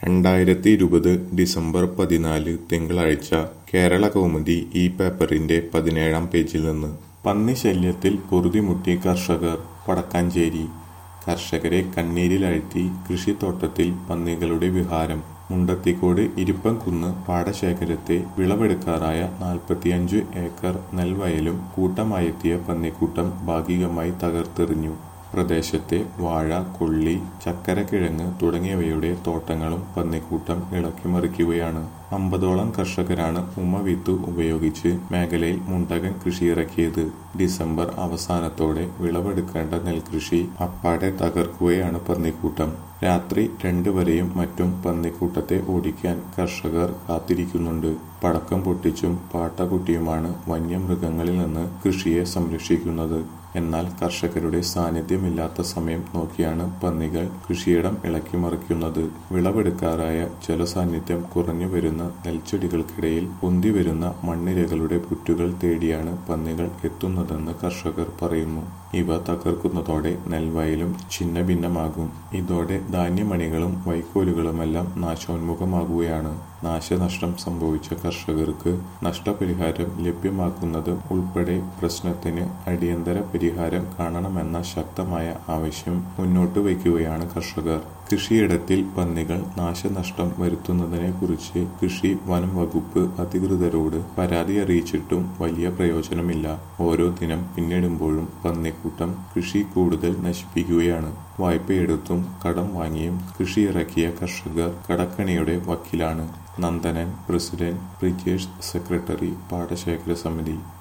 2020 December 14 തിങ്കളാഴ്ച കേരളകൗമുദി ഈ പേപ്പറിന്റെ 17-ാം പേജിൽ നിന്ന് പന്നിശല്യത്തിൽ പൊറുതിമുട്ടി കർഷകർ. വടക്കാഞ്ചേരി കർഷകരെ കണ്ണീരിലാഴ്ത്തി കൃഷിത്തോട്ടത്തിൽ പന്നികളുടെ വിഹാരം. മുണ്ടത്തിക്കോട് ഇരിപ്പംകുന്ന് പാടശേഖരത്തെ വിളവെടുക്കാറായ 45 ഏക്കർ നെൽവയലും കൂട്ടമായെത്തിയ പന്നിക്കൂട്ടം ഭാഗികമായി തകർത്തെറിഞ്ഞു. പ്രദേശത്തെ വാഴ, കൊള്ളി, ചക്കരക്കിഴങ്ങ് തുടങ്ങിയവയുടെ തോട്ടങ്ങളും പന്നിക്കൂട്ടം ഇളക്കിമറിക്കുകയാണ്. 50ഓളം കർഷകരാണ് ഉമവിത്ത് ഉപയോഗിച്ച് മേഖലയിൽ മുണ്ടകൻ കൃഷിയിറക്കിയത്. ഡിസംബർ അവസാനത്തോടെ വിളവെടുക്കേണ്ട നെൽകൃഷി അപ്പാടെ തകർക്കുകയാണ് പന്നിക്കൂട്ടം. രാത്രി 2 വരെയും മറ്റും പന്നിക്കൂട്ടത്തെ ഓടിക്കാൻ കർഷകർ കാത്തിരിക്കുന്നുണ്ട്. പടക്കം പൊട്ടിച്ചും പാട്ടകൊട്ടിയുമാണ് വന്യമൃഗങ്ങളിൽ നിന്ന് കൃഷിയെ സംരക്ഷിക്കുന്നത്. എന്നാൽ കർഷകരുടെ സാന്നിധ്യമില്ലാത്ത സമയം നോക്കിയാണ് പന്നികൾ കൃഷിയിടം ഇളക്കിമറിക്കുന്നത്. വിളവെടുക്കാറായ ജലസാന്നിധ്യം കുറഞ്ഞു വരുന്ന നെൽച്ചെടികൾക്കിടയിൽ പൊന്തിവരുന്ന മണ്ണിരകളുടെ പുറ്റുകൾ തേടിയാണ് പന്നികൾ എത്തുന്നതെന്ന് കർഷകർ പറയുന്നു. ഇവ തകർക്കുന്നതോടെ നെൽവയലും ഛിന്നഭിന്നമാകും. ഇതോടെ ധാന്യമണികളും വൈക്കോലുകളുമെല്ലാം നാശോന്മുഖമാകുകയാണ്. നാശനഷ്ടം സംഭവിച്ച കർഷകർക്ക് നഷ്ടപരിഹാരം ലഭ്യമാക്കുന്നത് ഉൾപ്പെടെ പ്രശ്നത്തിന് അടിയന്തര പരിഹാരം കാണണമെന്ന ശക്തമായ ആവശ്യം മുന്നോട്ട് വയ്ക്കുകയാണ് കർഷകർ. കൃഷിയിടത്തിൽ പന്നികൾ നാശനഷ്ടം വരുത്തുന്നതിനെക്കുറിച്ച് കൃഷി വനം വകുപ്പ് അധികൃതരോട് പരാതി അറിയിച്ചിട്ടും വലിയ പ്രയോജനമില്ല. ഓരോ ദിനം പിന്നിടുമ്പോഴും പന്നിക്കൂട്ടം കൃഷി കൂടുതൽ നശിപ്പിക്കുകയാണ്. വായ്പയെടുത്തും കടം വാങ്ങിയും കൃഷിയിറക്കിയ കർഷകർ കടക്കണിയുടെ വക്കിലാണ്. നന്ദനൻ, പ്രസിഡന്റ്, ബ്രിജേഷ് സെക്രട്ടറി, പാടശേഖര സമിതി.